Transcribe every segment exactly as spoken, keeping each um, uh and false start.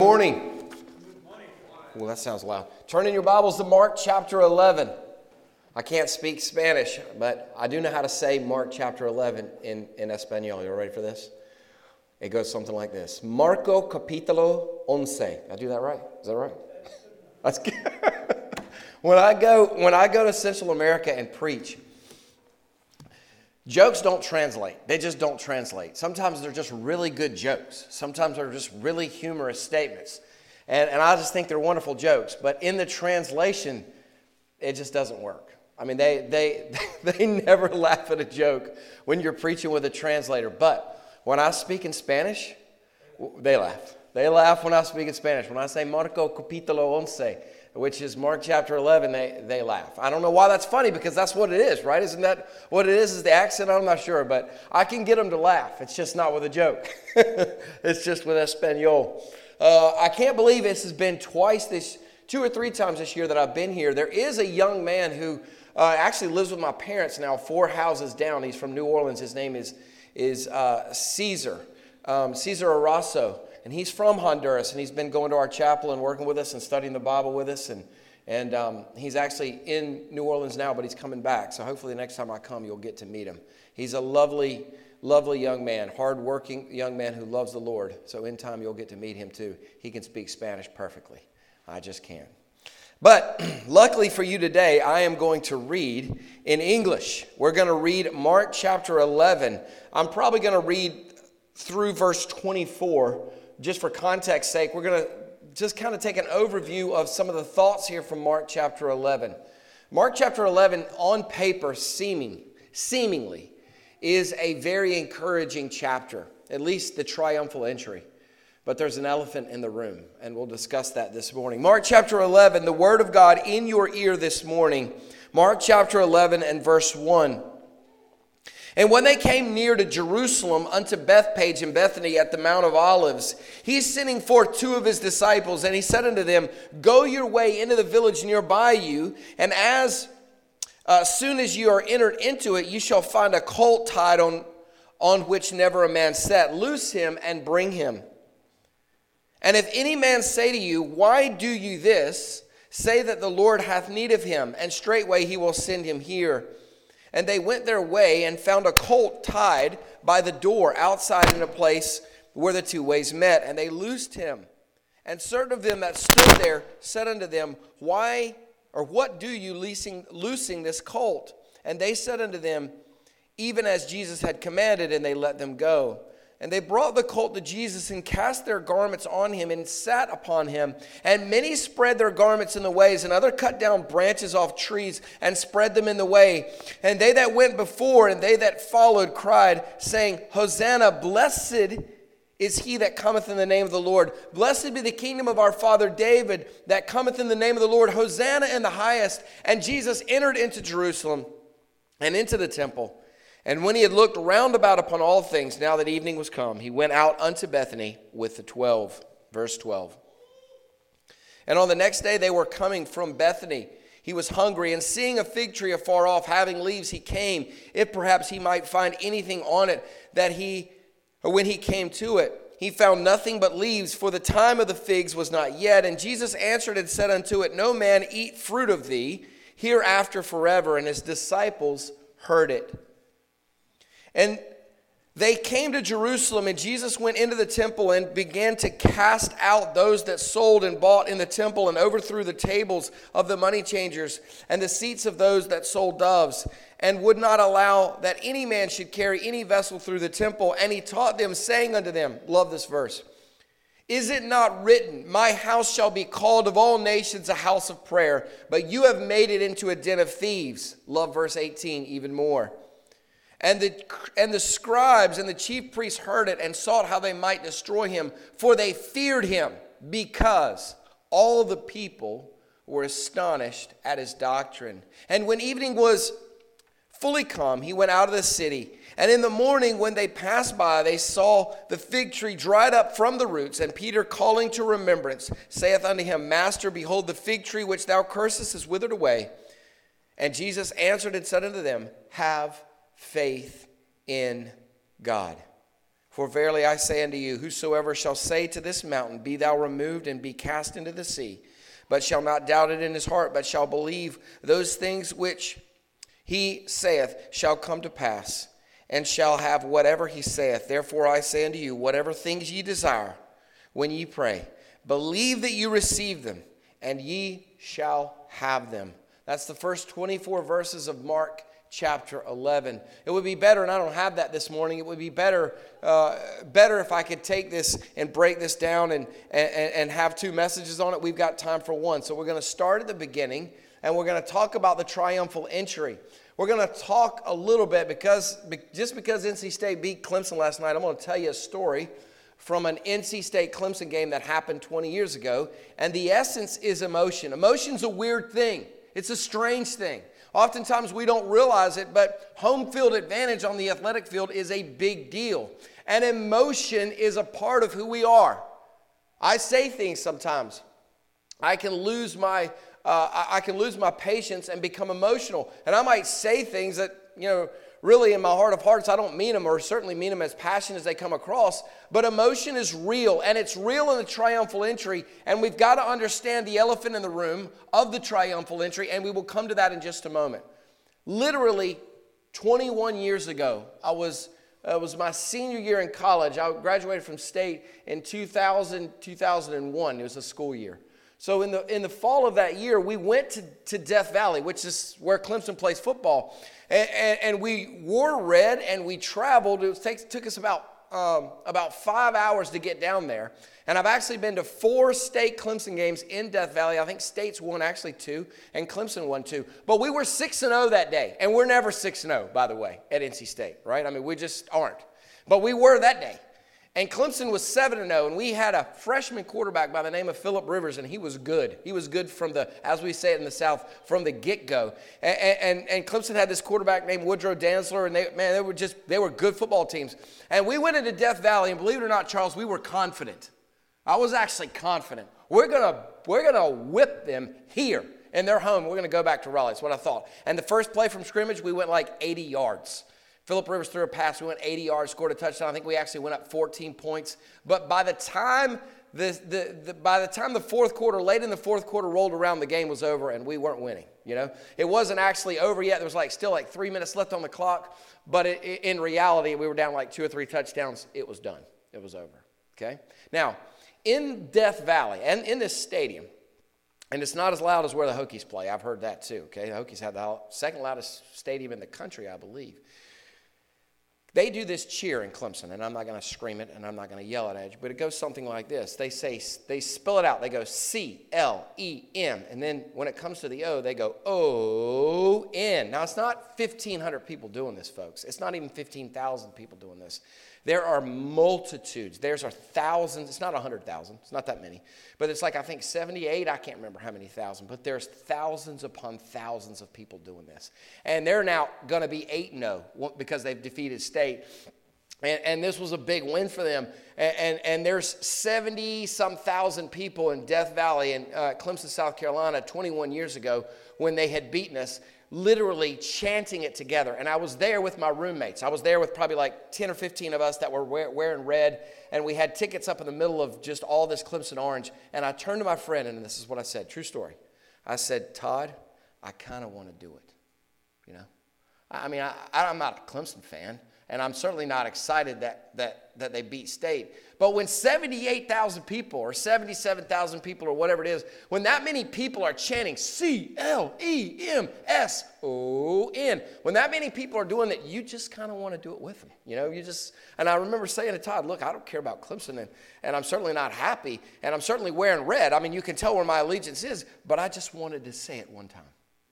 Morning. Well, that sounds loud. Turn in your Bibles to Mark chapter eleven. I can't speak Spanish, but I do know how to say Mark chapter eleven in, in Espanol. You ready for this? It goes something like this. Marco capítulo once. Did I do that right? Is that right? That's good. when I go when I go to Central America and preach, jokes don't translate. They just don't translate. Sometimes they're just really good jokes. Sometimes they're just really humorous statements. And, and I just think they're wonderful jokes. But in the translation, it just doesn't work. I mean, they they they never laugh at a joke when you're preaching with a translator. But when I speak in Spanish, they laugh. They laugh when I speak in Spanish. When I say Marco capítulo once, which is Mark chapter eleven, they, they laugh. I don't know why that's funny, because that's what it is, right? Isn't that what it is, is the accent? I'm not sure, but I can get them to laugh. It's just not with a joke. It's just with Espanol. Uh, I can't believe this has been twice this, two or three times this year that I've been here. There is a young man who uh, actually lives with my parents now, four houses down. He's from New Orleans. His name is, is uh, Caesar, um, Caesar Arasso. And he's from Honduras, and he's been going to our chapel and working with us and studying the Bible with us. And and um, he's actually in New Orleans now, but he's coming back. So hopefully the next time I come, you'll get to meet him. He's a lovely, lovely young man, hard-working young man who loves the Lord. So in time, you'll get to meet him too. He can speak Spanish perfectly. I just can't. But luckily for you today, I am going to read in English. We're going to read Mark chapter eleven. I'm probably going to read through verse twenty-four. Just for context sake, we're going to just kind of take an overview of some of the thoughts here from Mark chapter eleven. Mark chapter eleven, on paper, seeming, seemingly, is a very encouraging chapter, at least the triumphal entry. But there's an elephant in the room, and we'll discuss that this morning. Mark chapter eleven, the word of God in your ear this morning. Mark chapter eleven and verse one. And when they came near to Jerusalem unto Bethpage and Bethany at the Mount of Olives, he sending forth two of his disciples, and he said unto them, Go your way into the village nearby you, and as uh, soon as you are entered into it, you shall find a colt tied on, on which never a man sat. Loose him and bring him. And if any man say to you, Why do you this? Say that the Lord hath need of him, and straightway he will send him here. And they went their way and found a colt tied by the door outside in a place where the two ways met. And they loosed him. And certain of them that stood there said unto them, Why or what do you loosing, loosing this colt? And they said unto them, Even as Jesus had commanded, and they let them go. And they brought the colt to Jesus and cast their garments on him and sat upon him. And many spread their garments in the ways, and other cut down branches off trees and spread them in the way. And they that went before and they that followed cried, saying, Hosanna, blessed is he that cometh in the name of the Lord. Blessed be the kingdom of our father David that cometh in the name of the Lord. Hosanna in the highest. And Jesus entered into Jerusalem and into the temple. And when he had looked round about upon all things, now that evening was come, he went out unto Bethany with the twelve. Verse twelve. And on the next day they were coming from Bethany. He was hungry, and seeing a fig tree afar off, having leaves, he came, if perhaps he might find anything on it, that he, or when he came to it. He found nothing but leaves, for the time of the figs was not yet. And Jesus answered and said unto it, No man eat fruit of thee hereafter forever. And his disciples heard it. And they came to Jerusalem, and Jesus went into the temple and began to cast out those that sold and bought in the temple, and overthrew the tables of the money changers and the seats of those that sold doves, and would not allow that any man should carry any vessel through the temple. And he taught them, saying unto them, love this verse, Is it not written, My house shall be called of all nations a house of prayer, but you have made it into a den of thieves? Love verse eighteen even more. And the, and the scribes and the chief priests heard it and sought how they might destroy him, for they feared him, because all the people were astonished at his doctrine. And when evening was fully come, he went out of the city. And in the morning, when they passed by, they saw the fig tree dried up from the roots. And Peter, calling to remembrance, saith unto him, Master, behold, the fig tree which thou cursest is withered away. And Jesus answered and said unto them, Have faith in God. For verily I say unto you, whosoever shall say to this mountain, Be thou removed and be cast into the sea, but shall not doubt it in his heart, but shall believe those things which he saith shall come to pass, and shall have whatever he saith. Therefore I say unto you, whatever things ye desire, when ye pray, believe that you receive them, and ye shall have them. That's the first twenty-four verses of Mark chapter eleven. It would be better, and I don't have that this morning, it would be better uh, better if I could take this and break this down and, and, and have two messages on it. We've got time for one. So we're going to start at the beginning, and we're going to talk about the triumphal entry. We're going to talk a little bit because just because N C State beat Clemson last night, I'm going to tell you a story from an N C State Clemson game that happened twenty years ago. And the essence is emotion. Emotion's a weird thing. It's a strange thing. Oftentimes we don't realize it, but home field advantage on the athletic field is a big deal. And emotion is a part of who we are. I say things sometimes. I can lose my uh, I can lose my patience and become emotional. And I might say things that, you know, really in my heart of hearts, I don't mean them, or certainly mean them as passionate as they come across. But emotion is real, and it's real in the triumphal entry. And we've got to understand the elephant in the room of the triumphal entry, and we will come to that in just a moment. Literally twenty-one years ago, I was uh, it was my senior year in college. I graduated from state in two thousand, two thousand one. It was a school year. So in the in the fall of that year, we went to, to Death Valley, which is where Clemson plays football. And, and, and we wore red, and we traveled. It was, take, took us about um, about five hours to get down there. And I've actually been to four state Clemson games in Death Valley. I think State's won actually two, and Clemson won two. But we were six and oh that day. And we're never six and oh, by the way, at N C State, right? I mean, we just aren't. But we were that day. And Clemson was seven and oh, and we had a freshman quarterback by the name of Phillip Rivers, and he was good. He was good from the, as we say it in the South, from the get-go. And, and, and Clemson had this quarterback named Woodrow Dantzler, and they, man, they were just, they were good football teams. And we went into Death Valley, and believe it or not, Charles, we were confident. I was actually confident. We're gonna, we're gonna whip them here in their home. We're gonna go back to Raleigh. That's what I thought. And the first play from scrimmage, we went like eighty yards. Phillip Rivers threw a pass. We went eighty yards, scored a touchdown. I think we actually went up fourteen points. But by the time the, the, the by the time the fourth quarter, late in the fourth quarter rolled around, the game was over, and we weren't winning. You know, it wasn't actually over yet. There was like still like three minutes left on the clock. But it, it, in reality, we were down like two or three touchdowns. It was done. It was over. Okay. Now, in Death Valley and in this stadium, and it's not as loud as where the Hokies play. I've heard that too. Okay, the Hokies have the second loudest stadium in the country, I believe. They do this cheer in Clemson, and I'm not going to scream it, and I'm not going to yell it at you, but it goes something like this. They say, they spell it out. They go C L E M, and then when it comes to the O, they go O N. Now, it's not fifteen hundred people doing this, folks. It's not even fifteen thousand people doing this. There are multitudes. There's are thousands. It's not one hundred thousand. It's not that many. But it's like, I think, seventy-eight. I can't remember how many thousand. But there's thousands upon thousands of people doing this. And they're now going to be eight and oh because they've defeated State. And, and this was a big win for them. And, and, and there's seventy-some thousand people in Death Valley in uh, Clemson, South Carolina, twenty-one years ago when they had beaten us, literally chanting it together. And I was there with my roommates. I was there with probably like ten or fifteen of us that were wearing red, and we had tickets up in the middle of just all this Clemson orange. And I turned to my friend, and this is what I said, true story. I said, Todd, I kind of want to do it, you know. I mean, I, I'm not a Clemson fan, and I'm certainly not excited that that that they beat State. But when seventy-eight thousand people or seventy-seven thousand people or whatever it is, when that many people are chanting C L E M S O N, when that many people are doing that, you just kind of want to do it with them. You know, you just, and I remember saying to Todd, look, I don't care about Clemson, and, and I'm certainly not happy, and I'm certainly wearing red. I mean, you can tell where my allegiance is, but I just wanted to say it one time.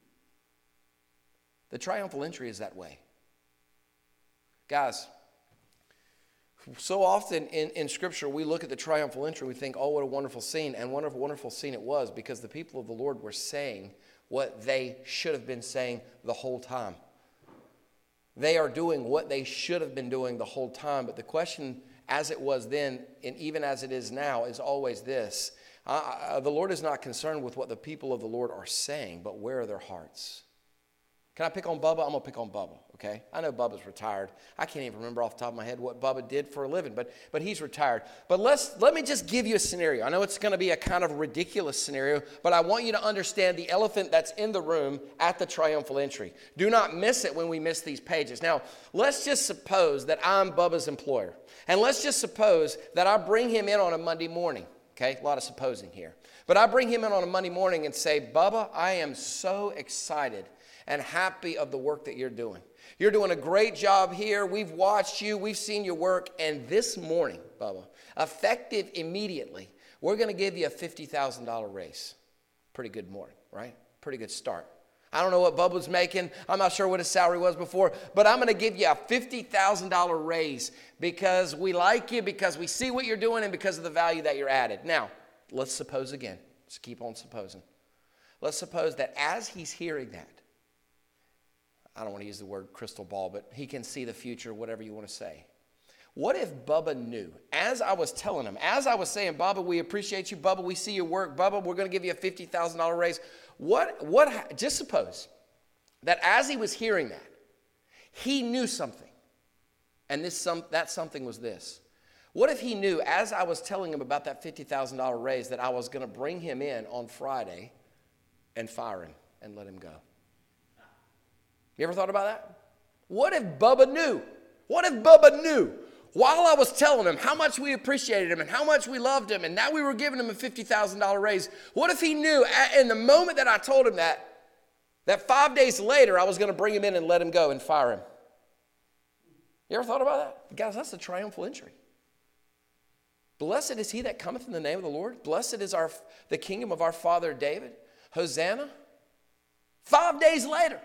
The triumphal entry is that way. Guys, so often in, in Scripture, we look at the triumphal entry, we think, oh, what a wonderful scene, and what a wonderful scene it was, because the people of the Lord were saying what they should have been saying the whole time. They are doing what they should have been doing the whole time, but the question, as it was then, and even as it is now, is always this. Uh, the Lord is not concerned with what the people of the Lord are saying, but where are their hearts? Can I pick on Bubba? I'm going to pick on Bubba, okay? I know Bubba's retired. I can't even remember off the top of my head what Bubba did for a living, but but he's retired. But let's let me just give you a scenario. I know it's going to be a kind of ridiculous scenario, but I want you to understand the elephant that's in the room at the triumphal entry. Do not miss it when we miss these pages. Now, let's just suppose that I'm Bubba's employer, and let's just suppose that I bring him in on a Monday morning, okay? A lot of supposing here. But I bring him in on a Monday morning and say, Bubba, I am so excited and happy of the work that you're doing. You're doing a great job here. We've watched you. We've seen your work. And this morning, Bubba, effective immediately, we're going to give you a fifty thousand dollars raise. Pretty good morning, right? Pretty good start. I don't know what Bubba was making. I'm not sure what his salary was before, but I'm going to give you a fifty thousand dollars raise because we like you, because we see what you're doing, and because of the value that you're added. Now, let's suppose again. Let's keep on supposing. Let's suppose that as he's hearing that, I don't want to use the word crystal ball, but he can see the future, whatever you want to say. What if Bubba knew, as I was telling him, as I was saying, Bubba, we appreciate you, Bubba, we see your work, Bubba, we're going to give you a fifty thousand dollars raise. What, what, just suppose that as he was hearing that, he knew something. And this some, that something was this. What if he knew, as I was telling him about that fifty thousand dollars raise, that I was going to bring him in on Friday and fire him and let him go? You ever thought about that? What if Bubba knew? What if Bubba knew while I was telling him how much we appreciated him and how much we loved him and now we were giving him a fifty thousand dollars raise? What if he knew in the moment that I told him that, that five days later I was going to bring him in and let him go and fire him? You ever thought about that? Guys, that's the triumphal entry. Blessed is he that cometh in the name of the Lord. Blessed is our the kingdom of our father David. Hosanna. Five days later.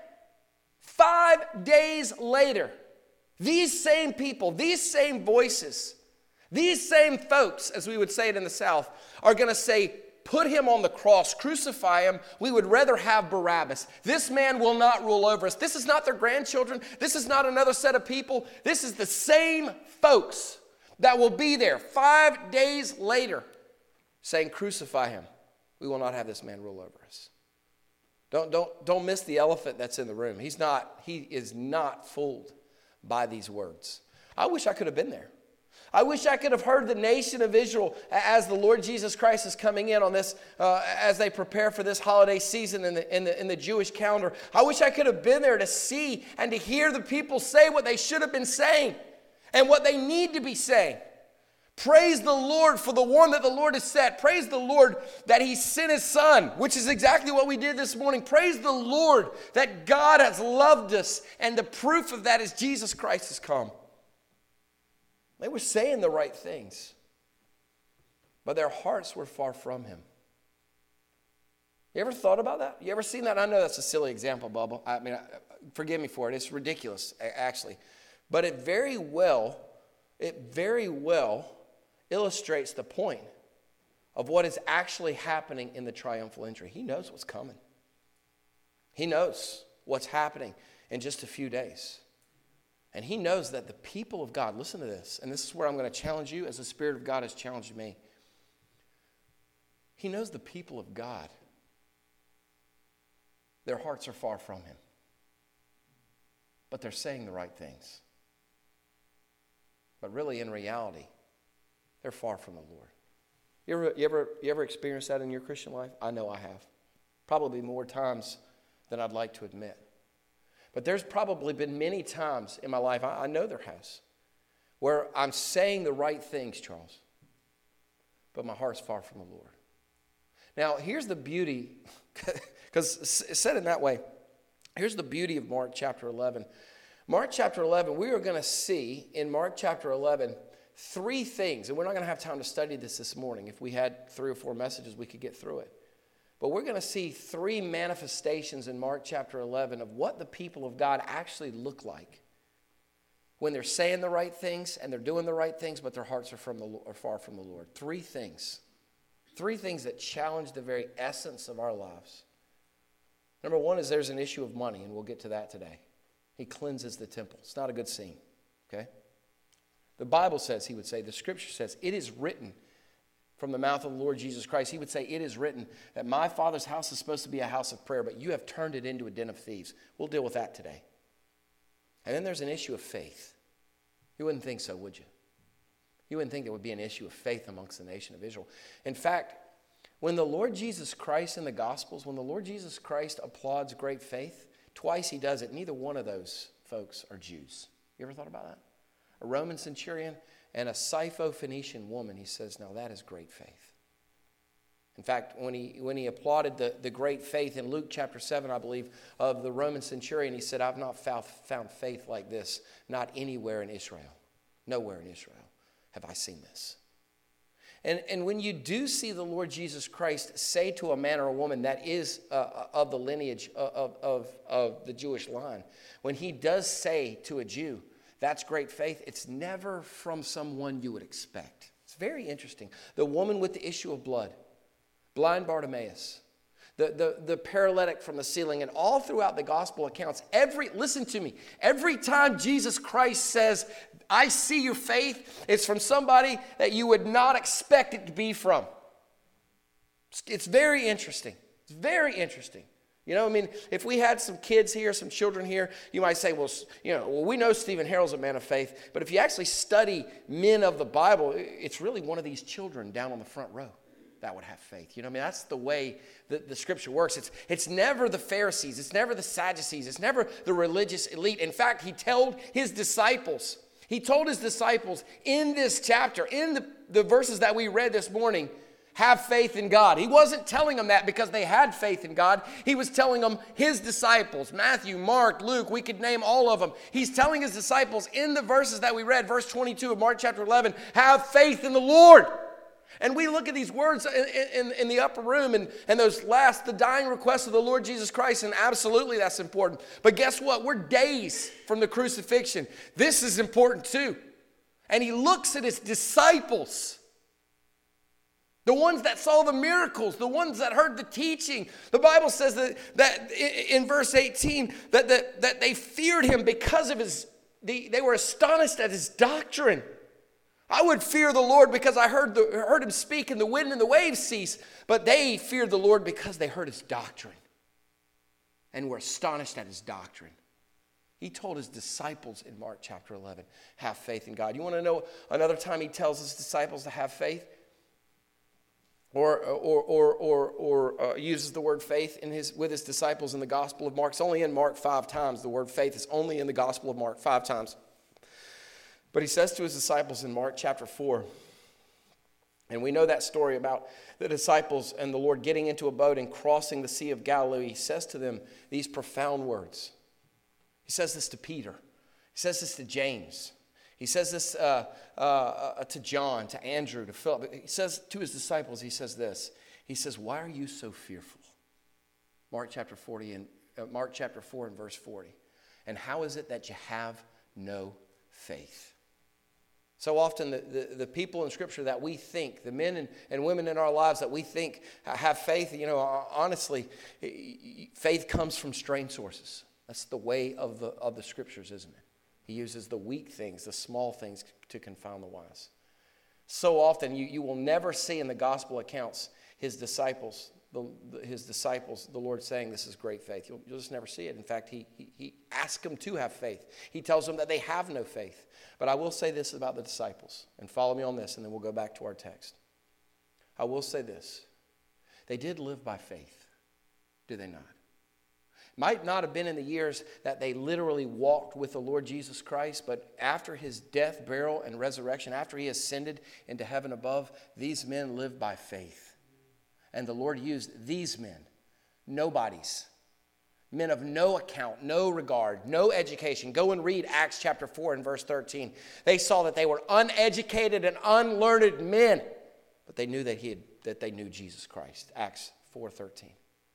Five days later, these same people, these same voices, these same folks, as we would say it in the South, are going to say, put him on the cross, crucify him. We would rather have Barabbas. This man will not rule over us. This is not their grandchildren. This is not another set of people. This is the same folks that will be there five days later saying, crucify him. We will not have this man rule over us. Don't, don't, don't miss the elephant that's in the room. He's not, he is not fooled by these words. I wish I could have been there. I wish I could have heard the nation of Israel as the Lord Jesus Christ is coming in on this, uh, as they prepare for this holiday season in the, in, the, in the Jewish calendar. I wish I could have been there to see and to hear the people say what they should have been saying and what they need to be saying. Praise the Lord for the one that the Lord has set. Praise the Lord that he sent his son, which is exactly what we did this morning. Praise the Lord that God has loved us, and the proof of that is Jesus Christ has come. They were saying the right things, but their hearts were far from him. You ever thought about that? You ever seen that? I know that's a silly example, Bubba. I mean, forgive me for it. It's ridiculous, actually. But it very well, it very well illustrates the point of what is actually happening in the triumphal entry. He knows what's coming. He knows what's happening in just a few days. And he knows that the people of God, listen to this, and this is where I'm going to challenge you as the Spirit of God has challenged me. He knows the people of God, their hearts are far from him, but they're saying the right things. But really, in reality, they're far from the Lord. You ever, you ever, you ever experienced that in your Christian life? I know I have. Probably more times than I'd like to admit. But there's probably been many times in my life, I, I know there has, where I'm saying the right things, Charles, but my heart's far from the Lord. Now, here's the beauty, because it's said in that way. Here's the beauty of Mark chapter eleven. Mark chapter eleven, we are going to see in Mark chapter eleven three things, and we're not going to have time to study this this morning. If we had three or four messages, we could get through it. But we're going to see three manifestations in Mark chapter eleven of what the people of God actually look like when they're saying the right things and they're doing the right things, but their hearts are, from the, are far from the Lord. Three things. Three things that challenge the very essence of our lives. Number one is there's an issue of money, and we'll get to that today. He cleanses the temple. It's not a good scene, okay? The Bible says, he would say, the Scripture says, it is written, from the mouth of the Lord Jesus Christ, he would say, it is written that my Father's house is supposed to be a house of prayer, but you have turned it into a den of thieves. We'll deal with that today. And then there's an issue of faith. You wouldn't think so, would you? You wouldn't think there would be an issue of faith amongst the nation of Israel. In fact, when the Lord Jesus Christ in the Gospels, when the Lord Jesus Christ applauds great faith, twice he does it. Neither one of those folks are Jews. You ever thought about that? A Roman centurion and a Syrophoenician woman, he says, now that is great faith. In fact, when he when he applauded the, the great faith in Luke chapter seven, I believe, of the Roman centurion, he said, I've not found, found faith like this, not anywhere in Israel. Nowhere in Israel have I seen this. And, and when you do see the Lord Jesus Christ say to a man or a woman that is uh, of the lineage of, of, of the Jewish line, when he does say to a Jew, that's great faith, it's never from someone you would expect. It's very interesting. The woman with the issue of blood, blind Bartimaeus, the, the, the paralytic from the ceiling, and all throughout the gospel accounts, every, listen to me, every time Jesus Christ says, I see your faith, it's from somebody that you would not expect it to be from. It's, it's very interesting. It's very interesting. You know, I mean, if we had some kids here, some children here, you might say, well, you know, well, we know Stephen Harrell's a man of faith, but if you actually study men of the Bible, it's really one of these children down on the front row that would have faith. You know, I mean, that's the way that the scripture works. It's, it's never the Pharisees. It's never the Sadducees. It's never the religious elite. In fact, he told his disciples, he told his disciples in this chapter, in the, the verses that we read this morning, have faith in God. He wasn't telling them that because they had faith in God. He was telling them, his disciples, Matthew, Mark, Luke, we could name all of them. He's telling his disciples in the verses that we read, verse twenty-two of Mark chapter eleven, have faith in the Lord. And we look at these words in, in, in the upper room and, and those last, the dying requests of the Lord Jesus Christ, and absolutely that's important. But guess what? We're days from the crucifixion. This is important too. And he looks at his disciples, the ones that saw the miracles, the ones that heard the teaching. The Bible says that, that in verse eighteen that, that, that they feared him because of his, they, they were astonished at his doctrine. I would fear the Lord because I heard, the, heard him speak and the wind and the waves cease. But they feared the Lord because they heard his doctrine and were astonished at his doctrine. He told his disciples in Mark chapter eleven, have faith in God. You want to know another time he tells his disciples to have faith? Or, or, or, or, or uh, uses the word faith in his, with his disciples in the Gospel of Mark. It's only in Mark five times. The word faith is only in the Gospel of Mark five times. But he says to his disciples in Mark chapter four, and we know that story about the disciples and the Lord getting into a boat and crossing the Sea of Galilee. He says to them these profound words. He says this to Peter. He says this to James. He says this uh, uh, uh, to John, to Andrew, to Philip. He says to his disciples, he says this. He says, why are you so fearful? Mark chapter forty and uh, Mark chapter four and verse forty. And how is it that you have no faith? So often the, the, the people in Scripture that we think, the men and, and women in our lives that we think have faith, you know, honestly, faith comes from strange sources. That's the way of the of the Scriptures, isn't it? He uses the weak things, the small things to confound the wise. So often you, you will never see in the gospel accounts his disciples, the, the, his disciples, the Lord saying this is great faith. You'll, you'll just never see it. In fact, he, he, he asks them to have faith. He tells them that they have no faith. But I will say this about the disciples, and follow me on this, and then we'll go back to our text. I will say this. They did live by faith, do they not? Might not have been in the years that they literally walked with the Lord Jesus Christ, but after his death, burial, and resurrection, after he ascended into heaven above, these men lived by faith. And the Lord used these men, nobodies, men of no account, no regard, no education. Go and read Acts chapter four and verse thirteen. They saw that they were uneducated and unlearned men, but they knew that he had, that they knew Jesus Christ. Acts four thirteen.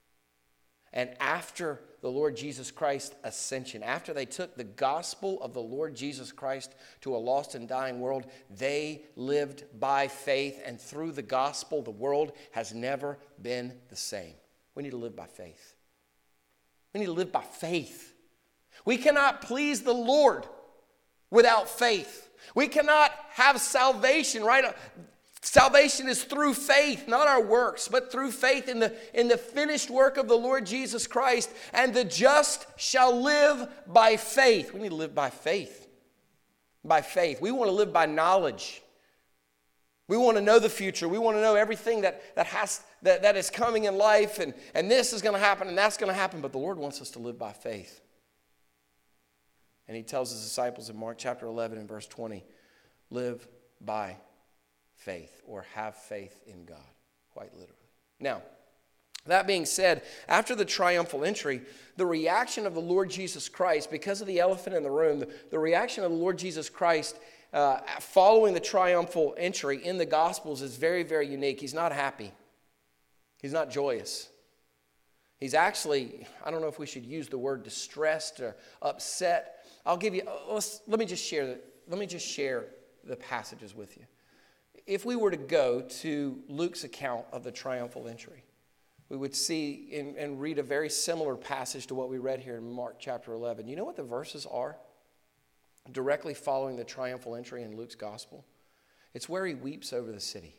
And after the Lord Jesus Christ's ascension, after they took the gospel of the Lord Jesus Christ to a lost and dying world, they lived by faith. And through the gospel, the world has never been the same. We need to live by faith. We need to live by faith. We cannot please the Lord without faith. We cannot have salvation, right? Salvation is through faith, not our works, but through faith in the, in the finished work of the Lord Jesus Christ. And the just shall live by faith. We need to live by faith. By faith. We want to live by knowledge. We want to know the future. We want to know everything that, that, has, that, that is coming in life. And, and this is going to happen and that's going to happen. But the Lord wants us to live by faith. And he tells his disciples in Mark chapter eleven and verse twenty, live by faith, or have faith in God, quite literally. Now, that being said, after the triumphal entry, the reaction of the Lord Jesus Christ, because of the elephant in the room, the, the reaction of the Lord Jesus Christ uh, following the triumphal entry in the Gospels is very, very unique. He's not happy. He's not joyous. He's actually, I don't know if we should use the word distressed or upset. I'll give you, let's, let me just share the, let me just share the passages with you. If we were to go to Luke's account of the triumphal entry, we would see and, and read a very similar passage to what we read here in Mark chapter eleven. You know what the verses are directly following the triumphal entry in Luke's gospel? It's where he weeps over the city.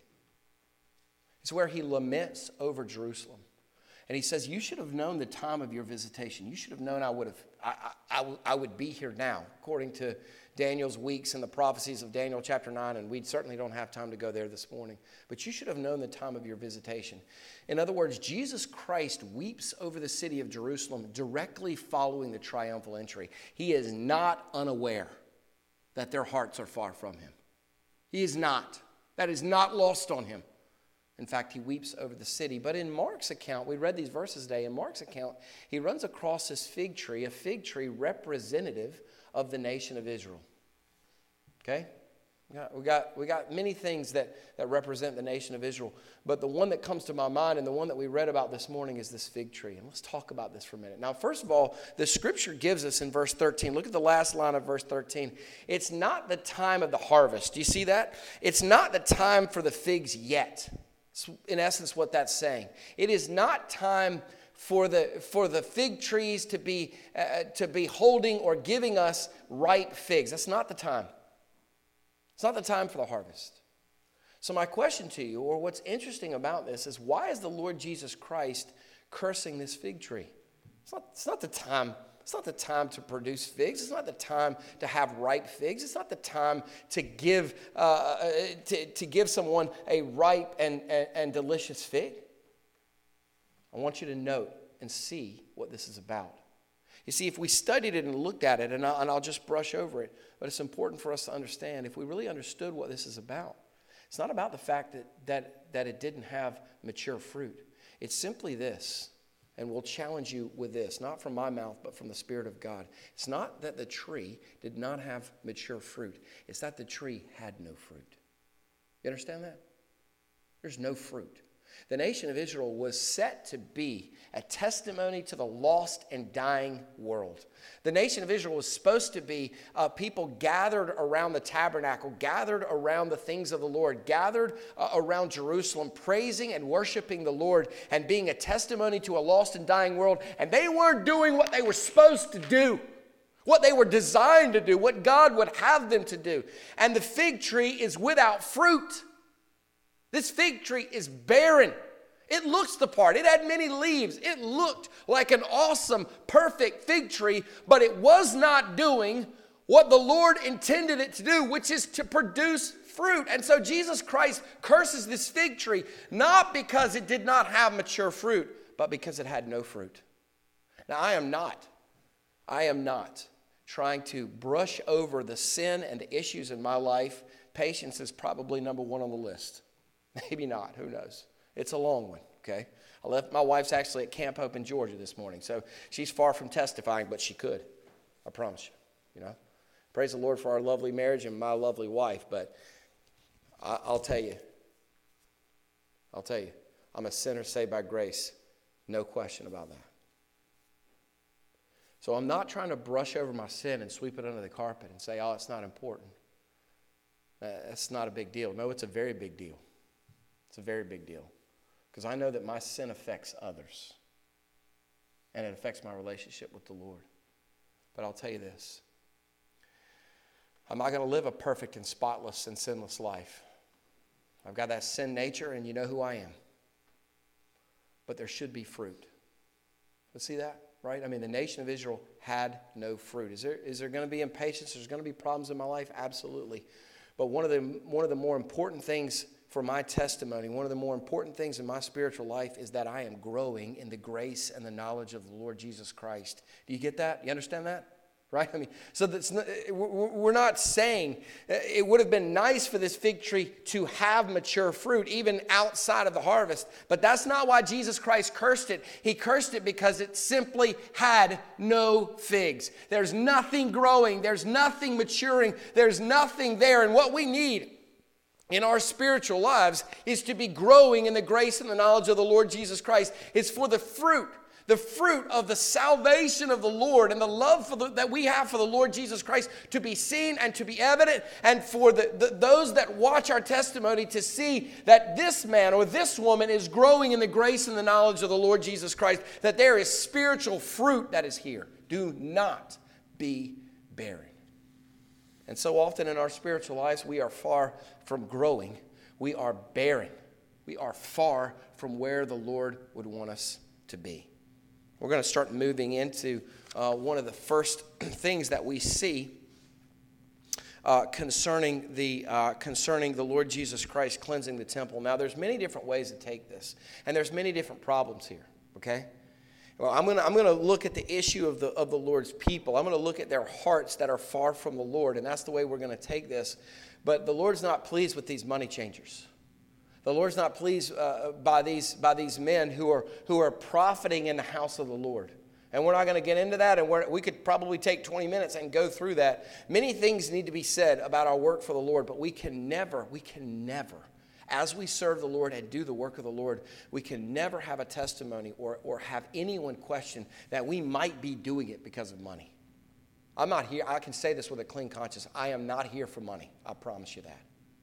It's where he laments over Jerusalem. And he says, you should have known the time of your visitation. You should have known I would have, I, I, I would be here now, according to Daniel's weeks and the prophecies of Daniel chapter nine. And we certainly don't have time to go there this morning. But you should have known the time of your visitation. In other words, Jesus Christ weeps over the city of Jerusalem directly following the triumphal entry. He is not unaware that their hearts are far from him. He is not. That is not lost on him. In fact, he weeps over the city. But in Mark's account, we read these verses today. In Mark's account, he runs across this fig tree, a fig tree representative of the nation of Israel. Okay? We got, we got, we got many things that, that represent the nation of Israel. But the one that comes to my mind and the one that we read about this morning is this fig tree. And let's talk about this for a minute. Now, first of all, the scripture gives us in verse thirteen. Look at the last line of verse thirteen. It's not the time of the harvest. Do you see that? It's not the time for the figs yet. In essence, what that's saying. It is not time for the for the fig trees to be uh, to be holding or giving us ripe figs. That's not the time. It's not the time for the harvest. So my question to you, or what's interesting about this, is why is the Lord Jesus Christ cursing this fig tree? It's not, it's not the time. It's not the time to produce figs. It's not the time to have ripe figs. It's not the time to give uh, to, to give someone a ripe and, and, and delicious fig. I want you to note and see what this is about. You see, if we studied it and looked at it, and, I, and I'll just brush over it, but it's important for us to understand, if we really understood what this is about, it's not about the fact that, that, that it didn't have mature fruit. It's simply this. And we'll challenge you with this, not from my mouth, but from the Spirit of God. It's not that the tree did not have mature fruit. It's that the tree had no fruit. You understand that? There's no fruit. The nation of Israel was set to be a testimony to the lost and dying world. The nation of Israel was supposed to be uh, people gathered around the tabernacle, gathered around the things of the Lord, gathered uh, around Jerusalem, praising and worshiping the Lord and being a testimony to a lost and dying world. And they weren't doing what they were supposed to do, what they were designed to do, what God would have them to do. And the fig tree is without fruit. This fig tree is barren. It looks the part. It had many leaves. It looked like an awesome, perfect fig tree, but it was not doing what the Lord intended it to do, which is to produce fruit. And so Jesus Christ curses this fig tree, not because it did not have mature fruit, but because it had no fruit. Now, I am not, I am not trying to brush over the sin and the issues in my life. Patience is probably number one on the list. Maybe not. Who knows? It's a long one, okay? I left, my wife's actually at Camp Hope in Georgia this morning, so she's far from testifying, but she could. I promise you, you know? Praise the Lord for our lovely marriage and my lovely wife, but I, I'll tell you, I'll tell you, I'm a sinner saved by grace. No question about that. So I'm not trying to brush over my sin and sweep it under the carpet and say, oh, it's not important. Uh, that's not a big deal. No, it's a very big deal. It's a very big deal. Because I know that my sin affects others. And it affects my relationship with the Lord. But I'll tell you this. I'm not going to live a perfect and spotless and sinless life. I've got that sin nature, and you know who I am. But there should be fruit. Let's see that, right? I mean, the nation of Israel had no fruit. Is there, is there going to be impatience? There's going to be problems in my life? Absolutely. But one of the one of the more important things for my testimony, one of the more important things in my spiritual life is that I am growing in the grace and the knowledge of the Lord Jesus Christ. Do you get that? You understand that? Right? I mean, so that's not, we're not saying it would have been nice for this fig tree to have mature fruit even outside of the harvest, but that's not why Jesus Christ cursed it. He cursed it because it simply had no figs. There's nothing growing. There's nothing maturing. There's nothing there. And what we need in our spiritual lives is to be growing in the grace and the knowledge of the Lord Jesus Christ. It's for the fruit. The fruit of the salvation of the Lord and the love for the, that we have for the Lord Jesus Christ to be seen and to be evident, and for the, the, those that watch our testimony to see that this man or this woman is growing in the grace and the knowledge of the Lord Jesus Christ, that there is spiritual fruit that is here. Do not be barren. And so often in our spiritual lives, we are far from growing. We are barren. We are far from where the Lord would want us to be. We're going to start moving into uh, one of the first things that we see uh, concerning the uh, concerning the Lord Jesus Christ cleansing the temple. Now, there's many different ways to take this, and there's many different problems here. Okay, well, I'm going to I'm going to look at the issue of the of the Lord's people. I'm going to look at their hearts that are far from the Lord, and that's the way we're going to take this. But the Lord's not pleased with these money changers. The Lord's not pleased uh, by these by these men who are who are profiting in the house of the Lord. And we're not going to get into that, and we're, we could probably take twenty minutes and go through that. Many things need to be said about our work for the Lord, but we can never, we can never, as we serve the Lord and do the work of the Lord, we can never have a testimony or, or have anyone question that we might be doing it because of money. I'm not here, I can say this with a clean conscience, I am not here for money. I promise you that.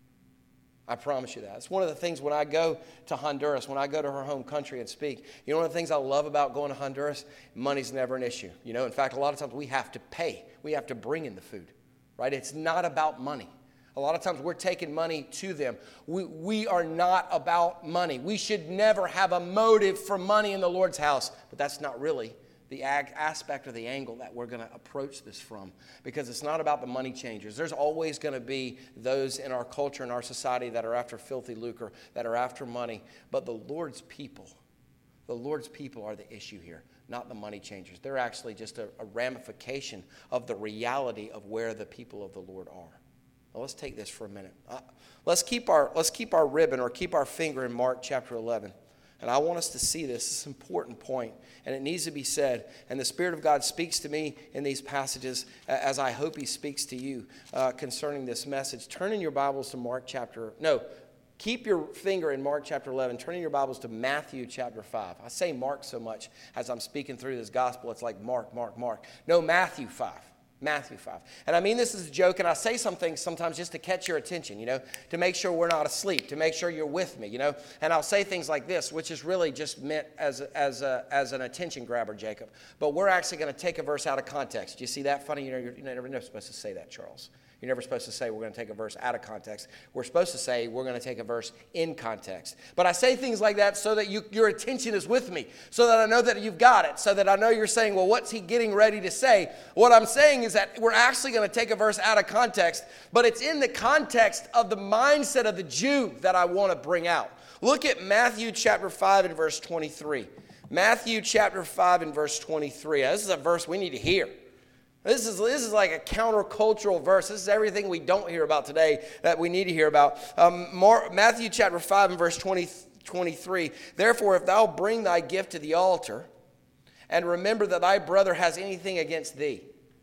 I promise you that. It's one of the things when I go to Honduras, when I go to her home country and speak, you know one of the things I love about going to Honduras? Money's never an issue. You know, in fact, a lot of times we have to pay. We have to bring in the food, right? It's not about money. A lot of times we're taking money to them. We, we are not about money. We should never have a motive for money in the Lord's house, but that's not really the ag- aspect or the angle that we're going to approach this from, because it's not about the money changers. There's always going to be those in our culture and our society that are after filthy lucre, that are after money. But the Lord's people, the Lord's people are the issue here, not the money changers. They're actually just a, a ramification of the reality of where the people of the Lord are. Well, let's take this for a minute. Uh, let's keep our let's keep our ribbon or keep our finger in Mark chapter eleven. And I want us to see this. It's an important point, and it needs to be said. And the Spirit of God speaks to me in these passages, as I hope He speaks to you uh, concerning this message. Turn in your Bibles to Mark chapter, no, keep your finger in Mark chapter eleven. Turn in your Bibles to Matthew chapter five. I say Mark so much as I'm speaking through this gospel. It's like Mark, Mark, Mark. No, Matthew five. Matthew five. And I mean this is a joke, and I say some things sometimes just to catch your attention, you know, to make sure we're not asleep, to make sure you're with me, you know. And I'll say things like this, which is really just meant as a, as a, as an attention grabber, Jacob. But we're actually going to take a verse out of context. Do you see that? Funny, you know, you're, you're never, never supposed to say that, Charles. You're never supposed to say we're going to take a verse out of context. We're supposed to say we're going to take a verse in context. But I say things like that so that you, your attention is with me, so that I know that you've got it, so that I know you're saying, well, what's he getting ready to say? What I'm saying is that we're actually going to take a verse out of context, but it's in the context of the mindset of the Jew that I want to bring out. Look at Matthew chapter five and verse twenty-three. Matthew chapter five and verse twenty-three. Now, this is a verse we need to hear. This is, this is like a countercultural verse. This is everything we don't hear about today that we need to hear about. Um, Mar- Matthew chapter five and verse twenty, twenty-three. Therefore, if thou bring thy gift to the altar, and remember that thy brother has anything against thee.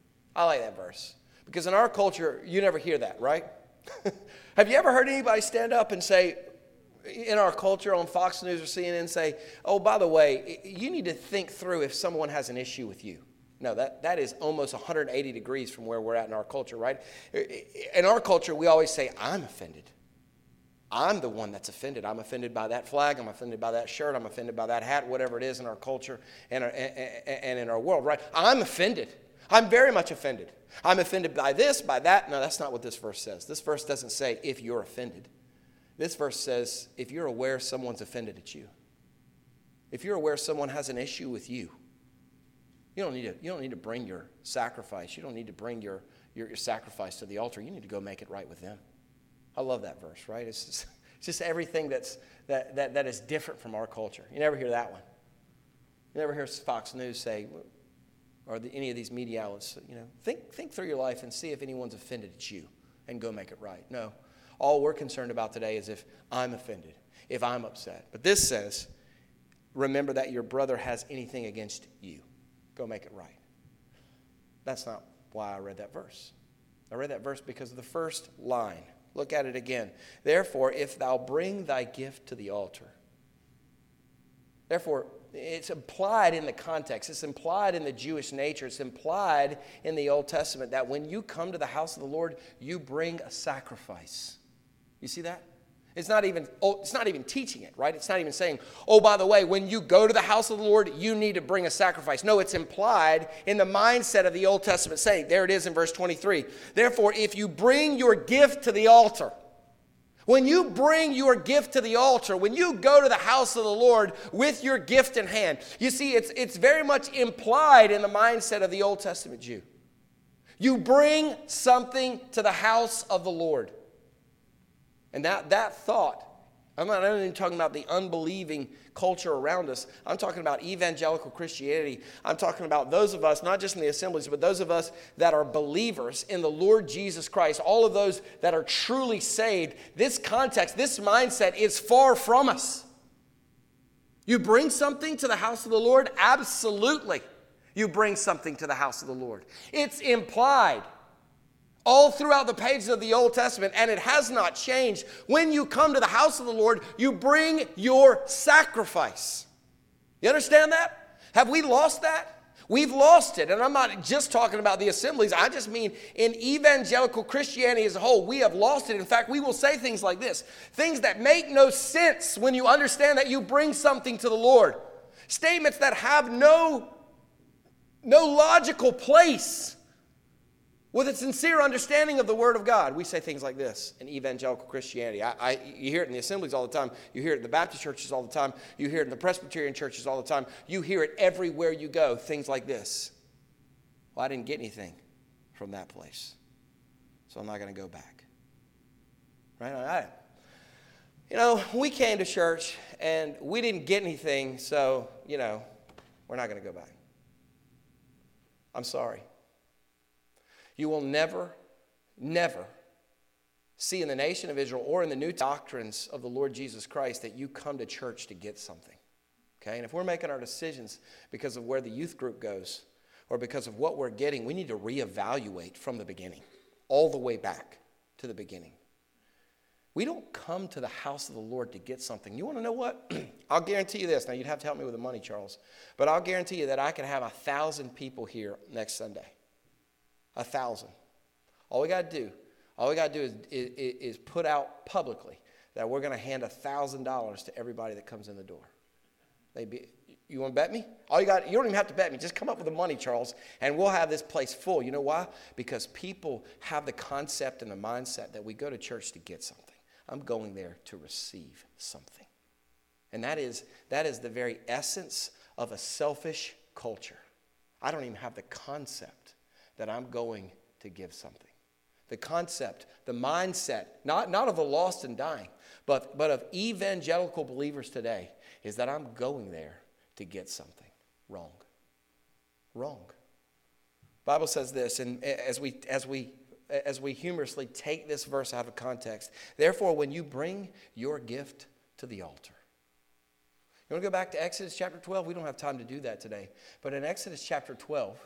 I like that verse. Because in our culture, you never hear that, right? Have you ever heard anybody stand up and say, in our culture on Fox News or C N N, say, oh, by the way, you need to think through if someone has an issue with you. No, that, that is almost one hundred eighty degrees from where we're at in our culture, right? In our culture, we always say, I'm offended. I'm the one that's offended. I'm offended by that flag. I'm offended by that shirt. I'm offended by that hat, whatever it is in our culture and, our, and in our world, right? I'm offended. I'm very much offended. I'm offended by this, by that. No, that's not what this verse says. This verse doesn't say if you're offended. This verse says, if you're aware someone's offended at you, if you're aware someone has an issue with you, you don't need to, you don't need to bring your sacrifice. You don't need to bring your, your, your sacrifice to the altar. You need to go make it right with them. I love that verse, right? It's just, it's just everything that's, that, that, that is different from our culture. You never hear that one. You never hear Fox News say, or the, any of these media outlets, you know, think, think through your life and see if anyone's offended at you and go make it right. No. All we're concerned about today is if I'm offended, if I'm upset. But this says, remember that your brother has anything against you. Go make it right. That's not why I read that verse. I read that verse because of the first line. Look at it again. Therefore, if thou bring thy gift to the altar. Therefore, it's implied in the context. It's implied in the Jewish nature. It's implied in the Old Testament that when you come to the house of the Lord, you bring a sacrifice. You see that? It's not even, oh, it's not even teaching it, right? It's not even saying, oh, by the way, when you go to the house of the Lord, you need to bring a sacrifice. No, it's implied in the mindset of the Old Testament saying. There it is in verse twenty-three. Therefore, if you bring your gift to the altar, when you bring your gift to the altar, when you go to the house of the Lord with your gift in hand, you see, it's, it's very much implied in the mindset of the Old Testament Jew. You bring something to the house of the Lord. And that, that thought, I'm not only talking about the unbelieving culture around us. I'm talking about evangelical Christianity. I'm talking about those of us, not just in the assemblies, but those of us that are believers in the Lord Jesus Christ, all of those that are truly saved. This context, this mindset is far from us. You bring something to the house of the Lord? Absolutely. You bring something to the house of the Lord. It's implied all throughout the pages of the Old Testament, and it has not changed. When you come to the house of the Lord, you bring your sacrifice. You understand that? Have we lost that? We've lost it. And I'm not just talking about the assemblies. I just mean in evangelical Christianity as a whole, we have lost it. In fact, we will say things like this. Things that make no sense when you understand that you bring something to the Lord. Statements that have no, no logical place with a sincere understanding of the Word of God. We say things like this in evangelical Christianity. I, I, you hear it in the assemblies all the time. You hear it in the Baptist churches all the time. You hear it in the Presbyterian churches all the time. You hear it everywhere you go. Things like this. Well, I didn't get anything from that place, so I'm not going to go back. Right? I, you know, we came to church and we didn't get anything, so, you know, we're not going to go back. I'm sorry. You will never, never see in the nation of Israel or in the new doctrines of the Lord Jesus Christ that you come to church to get something. Okay? And if we're making our decisions because of where the youth group goes or because of what we're getting, we need to reevaluate from the beginning, all the way back to the beginning. We don't come to the house of the Lord to get something. You want to know what? I'll guarantee you this. Now, you'd have to help me with the money, Charles. But I'll guarantee you that I could have a thousand people here next Sunday. A thousand. All we got to do, all we got to do is, is, is put out publicly that we're going to hand a thousand dollars to everybody that comes in the door. They be, you want to bet me? All you got, you don't even have to bet me. Just come up with the money, Charles, and we'll have this place full. You know why? Because people have the concept and the mindset that we go to church to get something. I'm going there to receive something, and that is that is the very essence of a selfish culture. I don't even have the concept that I'm going to give something. The concept, the mindset, not, not of the lost and dying, but, but of evangelical believers today, is that I'm going there to get something. Wrong. Wrong. The Bible says this, and as we, as we, as we humorously take this verse out of context, therefore, when you bring your gift to the altar. You want to go back to Exodus chapter twelve? We don't have time to do that today. But in Exodus chapter twelve,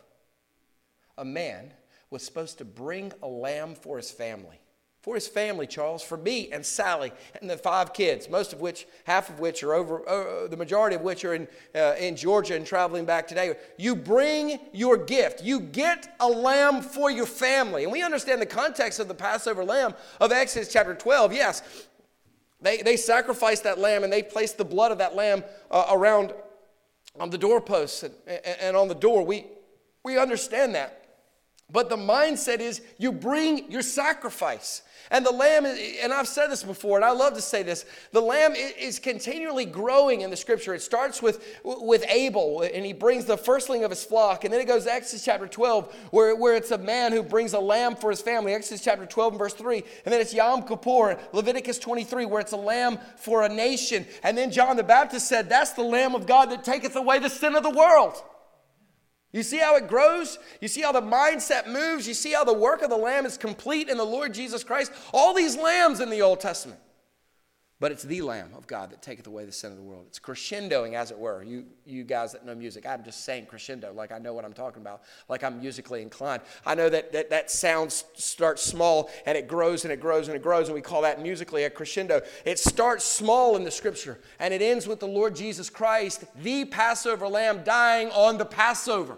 a man was supposed to bring a lamb for his family. For his family, Charles, for me and Sally and the five kids, most of which, half of which are over, uh, the majority of which are in, uh, in Georgia and traveling back today. You bring your gift. You get a lamb for your family. And we understand the context of the Passover lamb of Exodus chapter twelve. Yes, they, they sacrificed that lamb and they placed the blood of that lamb uh, around on the doorposts and, and, and on the door. We, we understand that. But the mindset is you bring your sacrifice. And the lamb, and I've said this before, and I love to say this, the lamb is continually growing in the scripture. It starts with, with Abel, and he brings the firstling of his flock. And then it goes to Exodus chapter twelve, where, where it's a man who brings a lamb for his family. Exodus chapter twelve and verse three. And then it's Yom Kippur, Leviticus twenty-three, where it's a lamb for a nation. And then John the Baptist said, that's the Lamb of God that taketh away the sin of the world. You see how it grows? You see how the mindset moves? You see how the work of the Lamb is complete in the Lord Jesus Christ? All these lambs in the Old Testament. But it's the Lamb of God that taketh away the sin of the world. It's crescendoing, as it were. You, you guys that know music, I'm just saying crescendo like I know what I'm talking about, like I'm musically inclined. I know that that, that sound starts small and it grows and it grows and it grows, and we call that musically a crescendo. It starts small in the Scripture, and it ends with the Lord Jesus Christ, the Passover Lamb, dying on the Passover.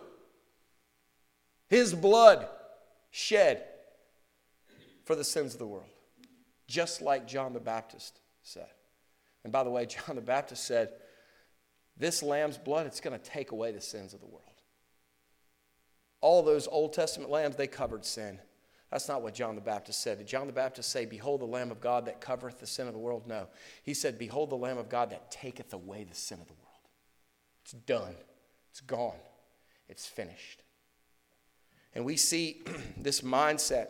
His blood shed for the sins of the world, just like John the Baptist said. And by the way, John the Baptist said, this lamb's blood, it's going to take away the sins of the world. All those Old Testament lambs, they covered sin. That's not what John the Baptist said. Did John the Baptist say, behold the Lamb of God that covereth the sin of the world? No. He said, behold the Lamb of God that taketh away the sin of the world. It's done. It's gone. It's finished. And we see this mindset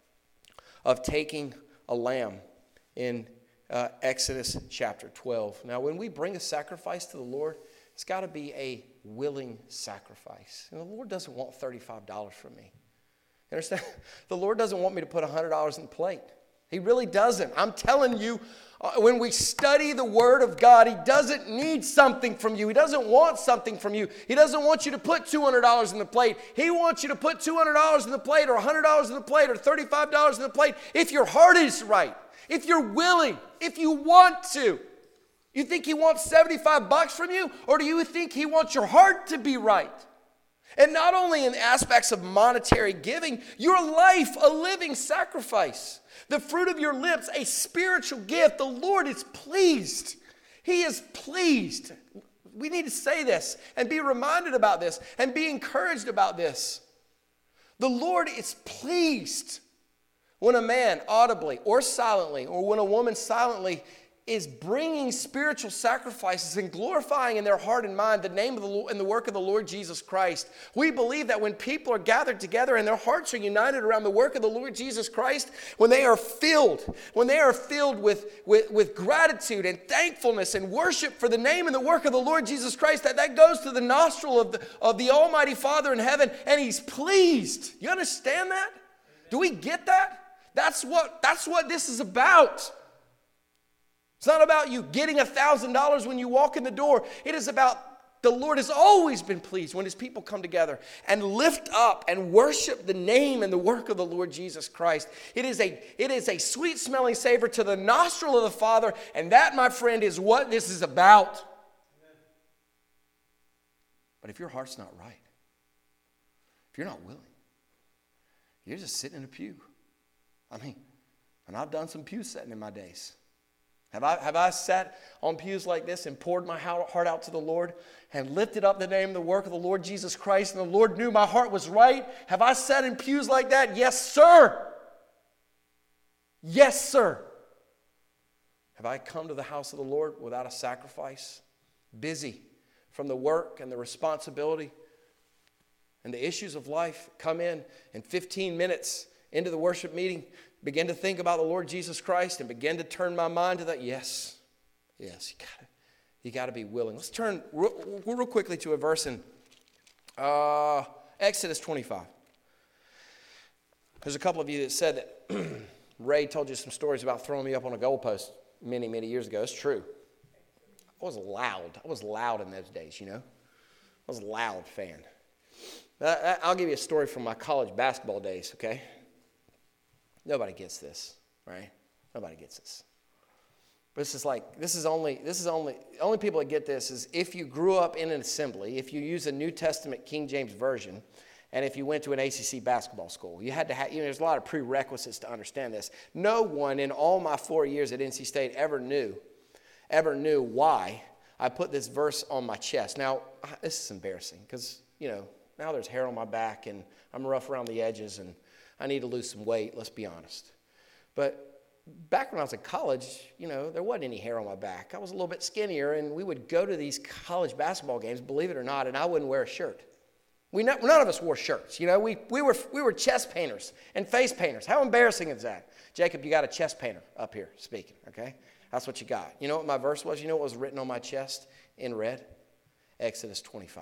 of taking a lamb in uh, Exodus chapter twelve. Now, when we bring a sacrifice to the Lord, it's got to be a willing sacrifice. And the Lord doesn't want thirty-five dollars from me. You understand? The Lord doesn't want me to put one hundred dollars in the plate. He really doesn't. I'm telling you, uh, when we study the Word of God, He doesn't need something from you. He doesn't want something from you. He doesn't want you to put two hundred dollars in the plate. He wants you to put two hundred dollars in the plate, or one hundred dollars in the plate, or thirty-five dollars in the plate, if your heart is right, if you're willing, if you want to. You think He wants seventy-five bucks from you, or do you think He wants your heart to be right? And not only in aspects of monetary giving, your life a living sacrifice. The fruit of your lips, a spiritual gift. The Lord is pleased. He is pleased. We need to say this and be reminded about this and be encouraged about this. The Lord is pleased when a man audibly or silently, or when a woman silently is bringing spiritual sacrifices and glorifying in their heart and mind the name of the Lord and the work of the Lord Jesus Christ. We believe that when people are gathered together and their hearts are united around the work of the Lord Jesus Christ, when they are filled, when they are filled with, with, with gratitude and thankfulness and worship for the name and the work of the Lord Jesus Christ, that that goes to the nostril of the, of the Almighty Father in heaven, and He's pleased. You understand that? Do we get that? That's what, that's what this is about. It's not about you getting one thousand dollars when you walk in the door. It is about the Lord has always been pleased when His people come together and lift up and worship the name and the work of the Lord Jesus Christ. It is a, it is a sweet-smelling savor to the nostril of the Father, and that, my friend, is what this is about. Amen. But if your heart's not right, if you're not willing, you're just sitting in a pew. I mean, and I've done some pew sitting in my days. Have I, have I sat on pews like this and poured my heart out to the Lord and lifted up the name and the work of the Lord Jesus Christ, and the Lord knew my heart was right? Have I sat in pews like that? Yes, sir. Yes, sir. Have I come to the house of the Lord without a sacrifice? Busy from the work and the responsibility and the issues of life, come in and fifteen minutes into the worship meeting, begin to think about the Lord Jesus Christ and begin to turn my mind to that. Yes, yes, you got you got to be willing. Let's turn real, real quickly to a verse in uh, Exodus twenty-five. There's a couple of you that said that Ray told you some stories about throwing me up on a goalpost many, many years ago. It's true. I was loud. I was loud in those days, you know. I was a loud fan. I'll give you a story from my college basketball days, okay? Nobody gets this, right? Nobody gets this. But this is like, this is only, this is only, only people that get this is if you grew up in an assembly, if you use a New Testament King James Version, and if you went to an A C C basketball school. You had to have, you know, there's a lot of prerequisites to understand this. No one in all my four years at N C State ever knew, ever knew why I put this verse on my chest. Now, this is embarrassing because, you know, Now there's hair on my back, and I'm rough around the edges, and I need to lose some weight, let's be honest. But back when I was in college, you know, there wasn't any hair on my back. I was a little bit skinnier, and we would go to these college basketball games, believe it or not, and I wouldn't wear a shirt. We None of us wore shirts. You know, we, we, were, we were chest painters and face painters. How embarrassing is that? Jacob, you got a chest painter up here speaking, okay? That's what you got. You know what my verse was? You know what was written on my chest in red? Exodus twenty-five.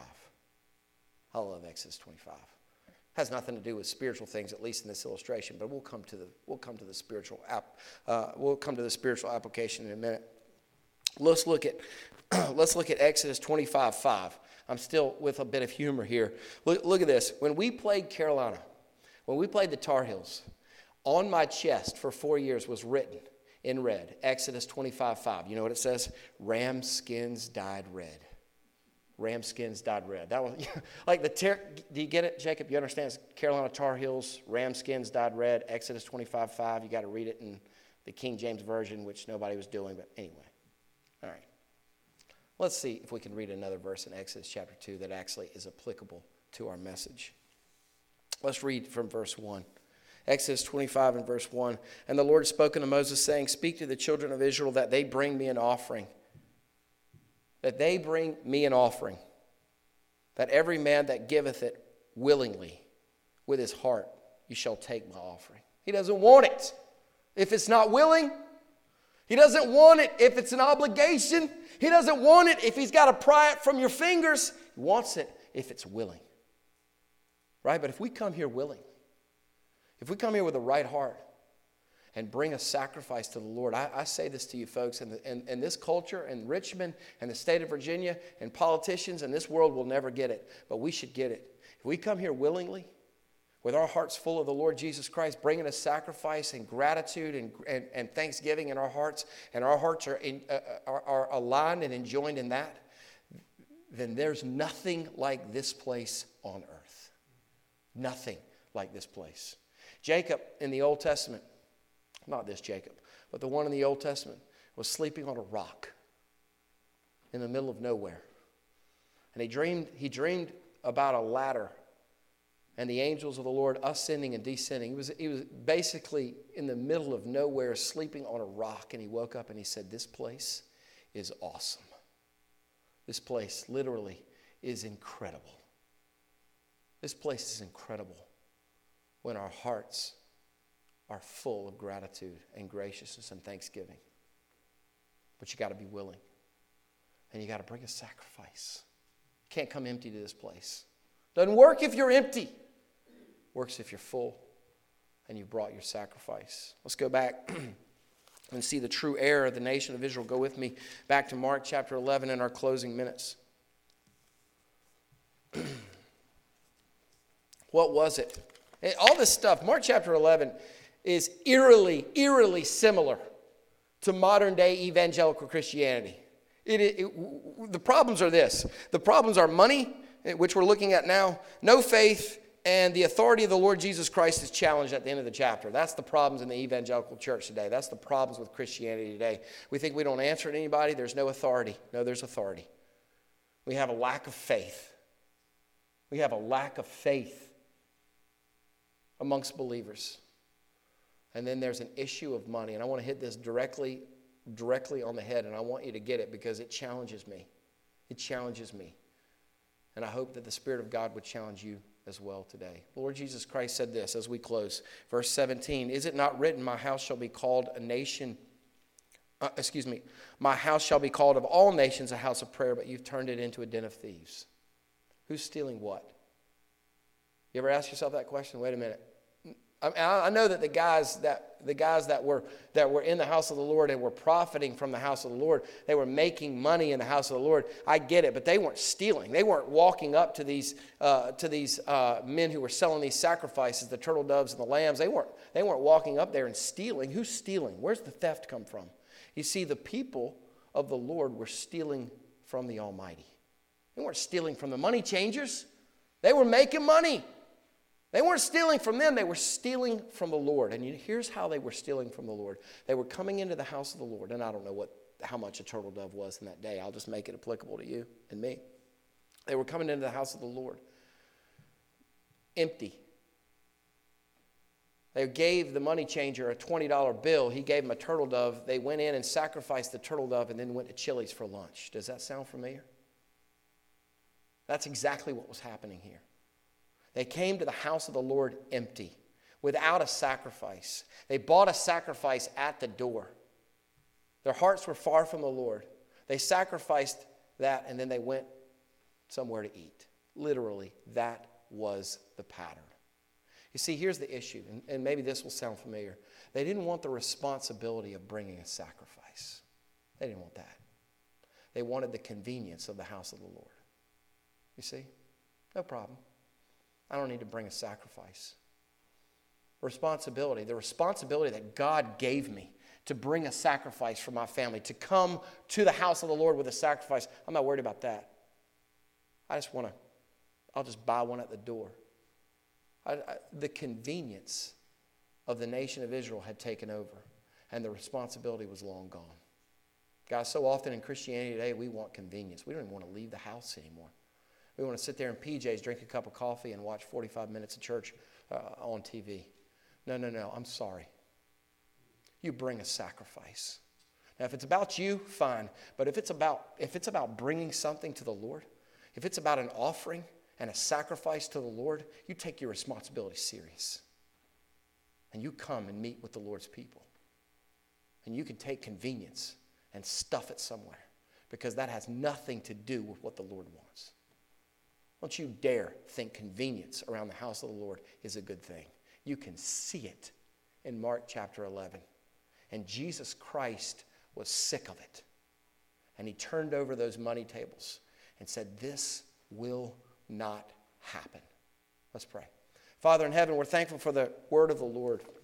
I love Exodus twenty-five. Has nothing to do with spiritual things, at least in this illustration, but we'll come to the we'll come to the spiritual app uh, we'll come to the spiritual application in a minute. Let's look at let's look at Exodus twenty-five five. I'm still with a bit of humor here. Look, look at this. When we played Carolina, when we played the Tar Heels, on my chest for four years was written in red, Exodus twenty-five five. You know what it says? Ram skins dyed red. Ram skins dyed red. That was like the ter- do you get it, Jacob? You understand? It's Carolina Tar Heels, ram skins dyed red, Exodus twenty-five five. You got to read it in the King James Version, which nobody was doing, but anyway. All right. Let's see if we can read another verse in Exodus chapter two that actually is applicable to our message. Let's read from verse one. Exodus twenty-five and verse one. And the Lord spoke unto Moses, saying, Speak to the children of Israel that they bring me an offering. That they bring me an offering. That every man that giveth it willingly with his heart, you shall take my offering. He doesn't want it if it's not willing. He doesn't want it if it's an obligation. He doesn't want it if he's got to pry it from your fingers. He wants it if it's willing. Right? But if we come here willing, if we come here with the right heart and bring a sacrifice to the Lord, I, I say this to you folks, and in, in, in this culture, in Richmond, and the state of Virginia, and politicians, and this world will never get it, but we should get it. If we come here willingly, with our hearts full of the Lord Jesus Christ, bringing a sacrifice and gratitude and, and, and thanksgiving in our hearts, and our hearts are, in, uh, are, are aligned and enjoined in that, then there's nothing like this place on earth. Nothing like this place. Jacob in the Old Testament, not this Jacob, but the one in the Old Testament, was sleeping on a rock in the middle of nowhere. And he dreamed, he dreamed about a ladder and the angels of the Lord ascending and descending. He was, he was basically in the middle of nowhere, sleeping on a rock, and he woke up and he said, this place is awesome. This place literally is incredible. This place is incredible when our hearts are full of gratitude and graciousness and thanksgiving. But you got to be willing. And you got to bring a sacrifice. You can't come empty to this place. Doesn't work if you're empty. Works if you're full and you've brought your sacrifice. Let's go back and see the true error of the nation of Israel. Go with me back to Mark chapter eleven in our closing minutes. What was it? All this stuff, Mark chapter eleven is eerily, eerily similar to modern day evangelical Christianity. It, it, it, the problems are this. The problems are money, which we're looking at now, no faith, and the authority of the Lord Jesus Christ is challenged at the end of the chapter. That's the problems in the evangelical church today. That's the problems with Christianity today. We think we don't answer to anybody. There's no authority. No, there's authority. We have a lack of faith. We have a lack of faith amongst believers. And then there's an issue of money. And I want to hit this directly, directly on the head, and I want you to get it because it challenges me. It challenges me. And I hope that the Spirit of God would challenge you as well today. Lord Jesus Christ said this as we close. Verse seventeen, is it not written, my house shall be called a nation, uh, excuse me, my house shall be called of all nations a house of prayer, but you've turned it into a den of thieves. Who's stealing what? You ever ask yourself that question? Wait a minute. I, I know that the guys that the guys that were that were in the house of the Lord and were profiting from the house of the Lord, they were making money in the house of the Lord. I get it, but they weren't stealing. They weren't walking up to these uh, to these uh, men who were selling these sacrifices, the turtle doves and the lambs. They weren't they weren't walking up there and stealing. Who's stealing? Where's the theft come from? You see, the people of the Lord were stealing from the Almighty. They weren't stealing from the money changers. They were making money. They weren't stealing from them. They were stealing from the Lord. And you, here's how they were stealing from the Lord. They were coming into the house of the Lord. And I don't know what how much a turtle dove was in that day. I'll just make it applicable to you and me. They were coming into the house of the Lord. empty. They gave the money changer a twenty dollar bill. He gave him a turtle dove. They went in and sacrificed the turtle dove and then went to Chili's for lunch. Does that sound familiar? That's exactly what was happening here. They came to the house of the Lord empty, without a sacrifice. They bought a sacrifice at the door. Their hearts were far from the Lord. They sacrificed that and then they went somewhere to eat. Literally, that was the pattern. You see, here's the issue, and, and maybe this will sound familiar. They didn't want the responsibility of bringing a sacrifice. They didn't want that. They wanted the convenience of the house of the Lord. You see? No problem. I don't need to bring a sacrifice. Responsibility, the responsibility that God gave me to bring a sacrifice for my family, to come to the house of the Lord with a sacrifice. I'm not worried about that. I just want to, I'll just buy one at the door. I, I, the convenience of the nation of Israel had taken over, and the responsibility was long gone. Guys, so often in Christianity today, we want convenience. We don't even want to leave the house anymore. We want to sit there in P Js, drink a cup of coffee, and watch forty-five minutes of church uh, on T V. No, no, no, I'm sorry. You bring a sacrifice. Now, if it's about you, fine. But if it's about, if it's about bringing something to the Lord, if it's about an offering and a sacrifice to the Lord, you take your responsibility serious. And you come and meet with the Lord's people. And you can take convenience and stuff it somewhere, because that has nothing to do with what the Lord wants. Don't you dare think convenience around the house of the Lord is a good thing. You can see it in Mark chapter eleven. And Jesus Christ was sick of it. And he turned over those money tables and said, this will not happen. Let's pray. Father in heaven, we're thankful for the word of the Lord.